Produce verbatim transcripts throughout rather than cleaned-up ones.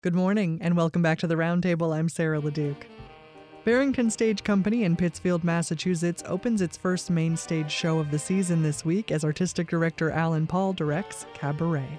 Good morning, and welcome back to the Roundtable. I'm Sarah LeDuc. Barrington Stage Company in Pittsfield, Massachusetts opens its first main stage show of the season this week as artistic director Alan Paul directs Cabaret.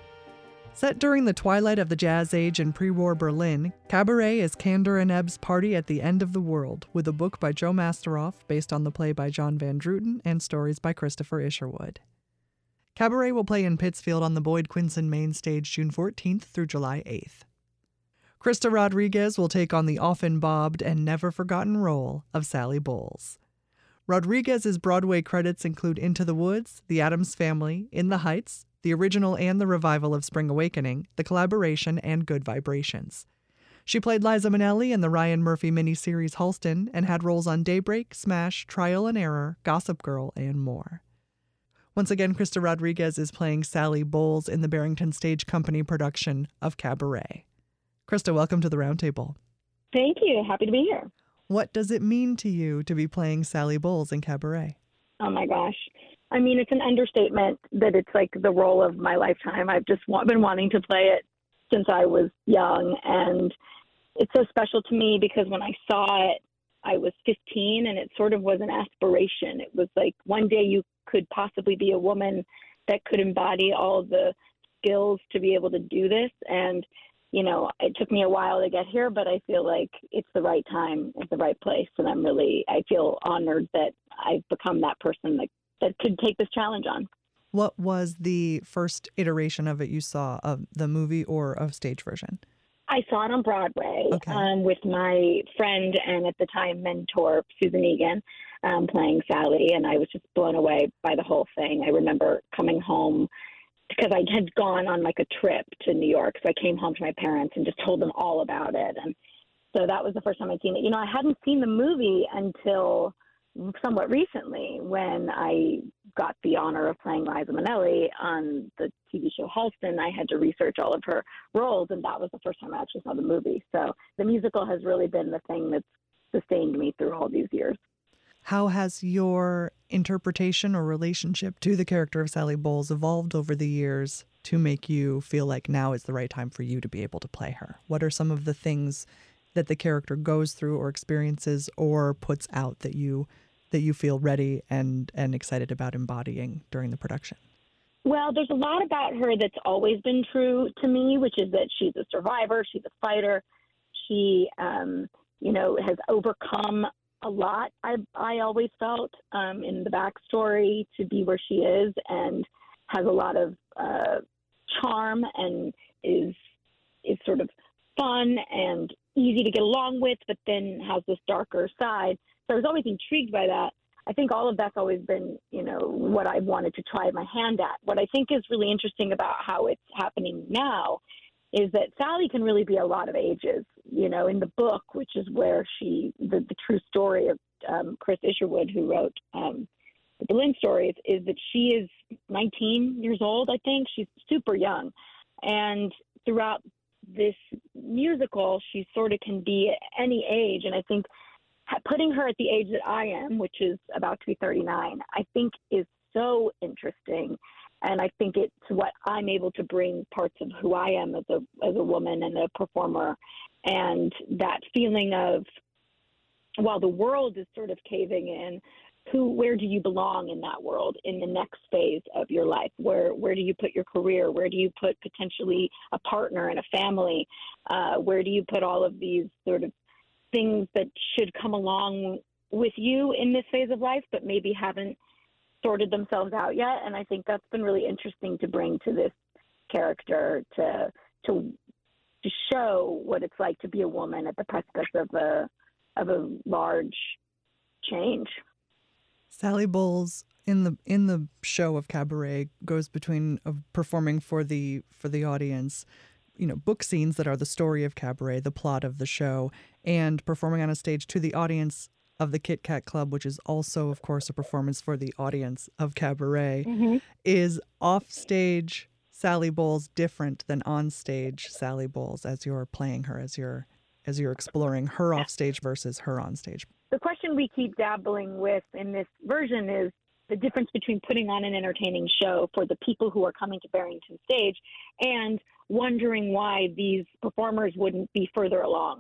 Set during the twilight of the Jazz Age in pre-war Berlin, Cabaret is Kander and Ebb's party at the end of the world, with a book by Joe Masteroff based on the play by John Van Druten and stories by Christopher Isherwood. Cabaret will play in Pittsfield on the Boyd Quinson main stage June fourteenth through July eighth. Krista Rodriguez will take on the often bobbed and never forgotten role of Sally Bowles. Rodriguez's Broadway credits include Into the Woods, The Addams Family, In the Heights, the original and the revival of Spring Awakening, The Collaboration, and Good Vibrations. She played Liza Minnelli in the Ryan Murphy miniseries Halston and had roles on Daybreak, Smash, Trial and Error, Gossip Girl, and more. Once again, Krista Rodriguez is playing Sally Bowles in the Barrington Stage Company production of Cabaret. Krista, welcome to the Roundtable. Thank you. Happy to be here. What does it mean to you to be playing Sally Bowles in Cabaret? Oh, my gosh. I mean, it's an understatement that it's like the role of my lifetime. I've just wa- been wanting to play it since I was young. And it's so special to me because when I saw it, I was fifteen, and it sort of was an aspiration. It was like one day you could possibly be a woman that could embody all the skills to be able to do this. And you know, it took me a while to get here, but I feel like it's the right time, it's the right place. And I'm really, I feel honored that I've become that person that, that could take this challenge on. What was the first iteration of it you saw, of the movie or of stage version? I saw it on Broadway okay. um, with my friend and at the time mentor, Susan Egan, um, playing Sally. And I was just blown away by the whole thing. I remember coming home because I had gone on like a trip to New York. So I came home to my parents and just told them all about it. And so that was the first time I'd seen it. You know, I hadn't seen the movie until somewhat recently when I got the honor of playing Liza Minnelli on the T V show Halston. I had to research all of her roles, and that was the first time I actually saw the movie. So the musical has really been the thing that's sustained me through all these years. How has your interpretation or relationship to the character of Sally Bowles evolved over the years to make you feel like now is the right time for you to be able to play her? What are some of the things that the character goes through or experiences or puts out that you that you feel ready and, and excited about embodying during the production? Well, there's a lot about her that's always been true to me, which is that she's a survivor, she's a fighter, she, um, you know, has overcome a lot, I I always felt, um, in the backstory to be where she is, and has a lot of uh, charm and is is sort of fun and easy to get along with, but then has this darker side. So I was always intrigued by that. I think all of that's always been, you know, what I wanted to try my hand at. What I think is really interesting about how it's happening now is that Sally can really be a lot of ages. You know, in the book, which is where she, the, the true story of um, Chris Isherwood, who wrote um, the Berlin stories, is that she is nineteen years old, I think. She's super young. And throughout this musical, she sort of can be at any age. And I think putting her at the age that I am, which is about to be thirty-nine, I think is so interesting. And I think it's what I'm able to bring parts of who I am as a as a woman and a performer. And that feeling of, while the world is sort of caving in, who, where do you belong in that world in the next phase of your life? Where where do you put your career? Where do you put potentially a partner and a family? Uh, where do you put all of these sort of things that should come along with you in this phase of life, but maybe haven't sorted themselves out yet? And I think that's been really interesting to bring to this character, to to to show what it's like to be a woman at the precipice of a of a large change. Sally Bowles in the in the show of Cabaret goes between uh, performing for the for the audience, you know, book scenes that are the story of Cabaret, the plot of the show, and performing on a stage to the audience of the Kit Kat Club, which is also, of course, a performance for the audience of Cabaret. Mm-hmm. Is off-stage Sally Bowles different than on-stage Sally Bowles as you're playing her, as you're as you're exploring her off-stage versus her on-stage? The question we keep dabbling with in this version is, the difference between putting on an entertaining show for the people who are coming to Barrington Stage and wondering why these performers wouldn't be further along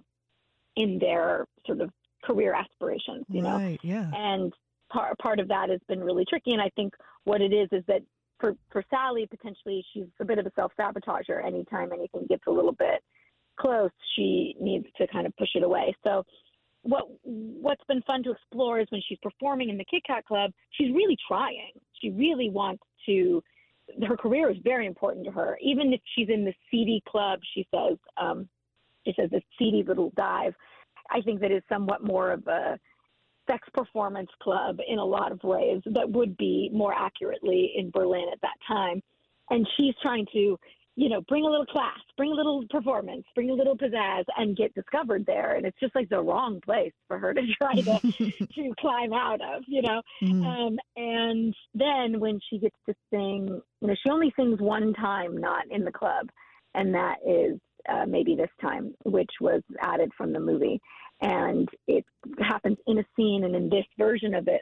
in their sort of career aspirations, you know? Right, yeah. And part, part of that has been really tricky. And I think what it is is that for, for Sally, potentially, she's a bit of a self-sabotager. Anytime anything gets a little bit close, she needs to kind of push it away. So what what's been fun to explore is when she's performing in the Kit Kat Club, she's really trying. She really wants to, her career is very important to her. Even if she's in the seedy club, she says, um, she says, this seedy little dive, I think that is somewhat more of a sex performance club in a lot of ways that would be more accurately in Berlin at that time. And she's trying to, you know, bring a little class, bring a little performance, bring a little pizzazz, and get discovered there. And it's just like the wrong place for her to try to, to climb out of, you know. Mm-hmm. Um, and then when she gets to sing, you know, she only sings one time not in the club, and that is uh, Maybe This Time, which was added from the movie. And it happens in a scene, and in this version of it,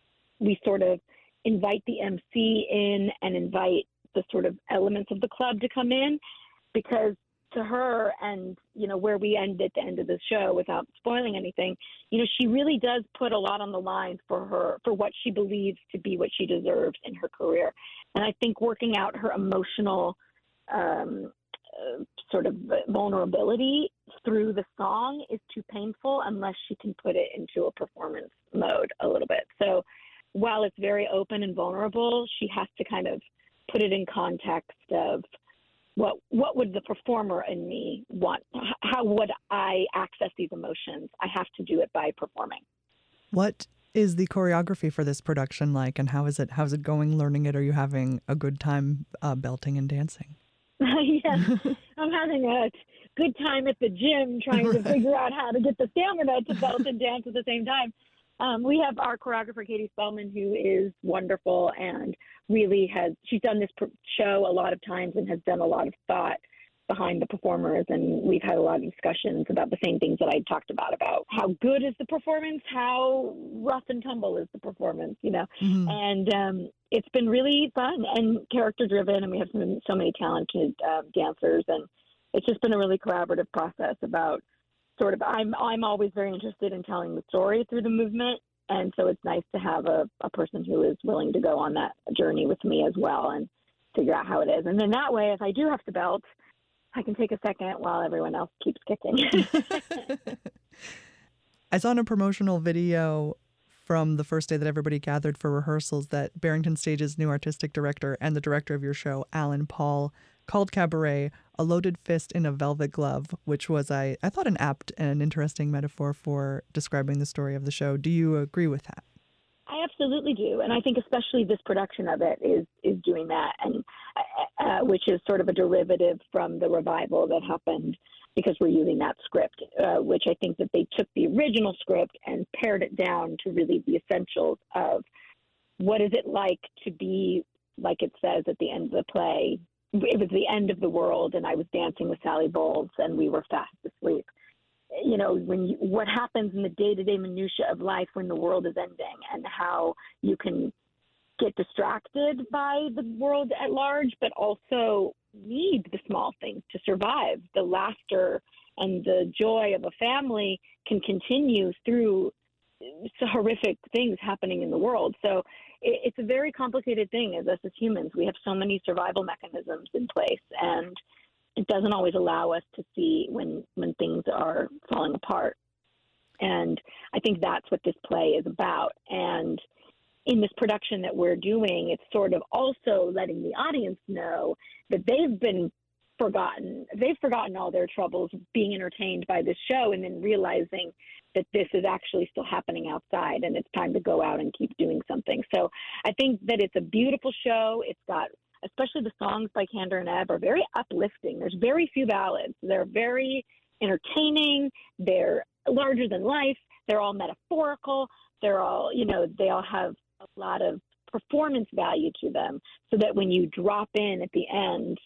we sort of invite the M C in and invite the sort of elements of the club to come in, because to her, and, you know, where we end at the end of the show without spoiling anything, you know, she really does put a lot on the line for her, for what she believes to be what she deserves in her career. And I think working out her emotional um, uh, sort of vulnerability through the song is too painful unless she can put it into a performance mode a little bit. So while it's very open and vulnerable, she has to kind of put it in context of what what would the performer in me want? How would I access these emotions? I have to do it by performing. What is the choreography for this production like, and how is it how's it going learning it? Are you having a good time uh, belting and dancing? Yes, I'm having a good time at the gym trying to figure out how to get the stamina to belt and dance at the same time. Um, we have our choreographer, Katie Spellman, who is wonderful and really has, she's done this show a lot of times and has done a lot of thought behind the performers. And we've had a lot of discussions about the same things that I talked about, about how good is the performance, how rough and tumble is the performance, you know. Mm-hmm. And um, it's been really fun and character driven. And we have some, so many talented uh, dancers. And it's just been a really collaborative process about sort of, I'm I'm always very interested in telling the story through the movement, and so it's nice to have a, a person who is willing to go on that journey with me as well and figure out how it is. And then that way, if I do have to belt, I can take a second while everyone else keeps kicking. I saw in a promotional video from the first day that everybody gathered for rehearsals that Barrington Stage's new artistic director and the director of your show, Alan Paul, called Cabaret a loaded fist in a velvet glove, which was, I, I thought, an apt and interesting metaphor for describing the story of the show. Do you agree with that? I absolutely do. And I think especially this production of it is is doing that, and uh, which is sort of a derivative from the revival that happened because we're using that script, uh, which I think that they took the original script and pared it down to really the essentials of what is it like to be, like it says at the end of the play, it was the end of the world, and I was dancing with Sally Bowles, and we were fast asleep. You know, when you, what happens in the day-to-day minutia of life when the world is ending, and how you can get distracted by the world at large, but also need the small things to survive. The laughter and the joy of a family can continue through horrific things happening in the world. So it, it's a very complicated thing as us as humans. We have so many survival mechanisms in place, and it doesn't always allow us to see when, when things are falling apart. And I think that's what this play is about. And in this production that we're doing, it's sort of also letting the audience know that they've been forgotten. They've forgotten all their troubles being entertained by this show, and then realizing that this is actually still happening outside, and it's time to go out and keep doing something. So I think that it's a beautiful show. It's got, especially the songs by Kander and Ebb are very uplifting. There's very few ballads. They're very entertaining. They're larger than life. They're all metaphorical. They're all, you know, they all have a lot of performance value to them, so that when you drop in at the end,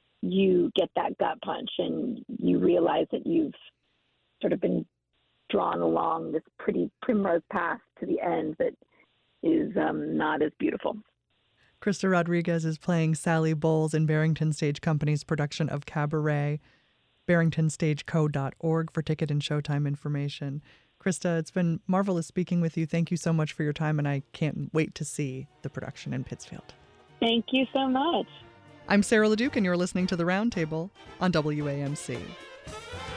you get that gut punch and you realize that you've sort of been drawn along this pretty primrose path to the end that is um, not as beautiful. Krista Rodriguez is playing Sally Bowles in Barrington Stage Company's production of Cabaret. barrington stage co dot org for ticket and showtime information. Krista, it's been marvelous speaking with you. Thank you so much for your time, and I can't wait to see the production in Pittsfield. Thank you so much. I'm Sarah LeDuc, and you're listening to The Roundtable on W A M C.